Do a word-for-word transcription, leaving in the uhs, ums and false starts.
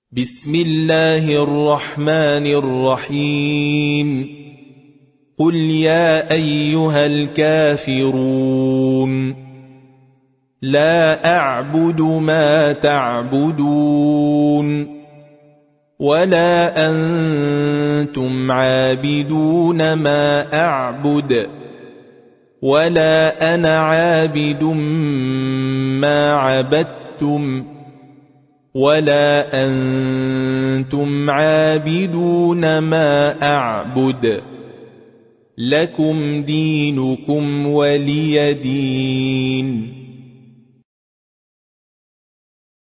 بسم الله الرحمن الرحيم قل يا أيها الكافرون لا أعبد ما تعبدون ولا أنتم عابدون ما أعبد ولا أنا عابد ما عبدتم ولا أنتم عابدون ما أعبد لكم دينكم ولي دين.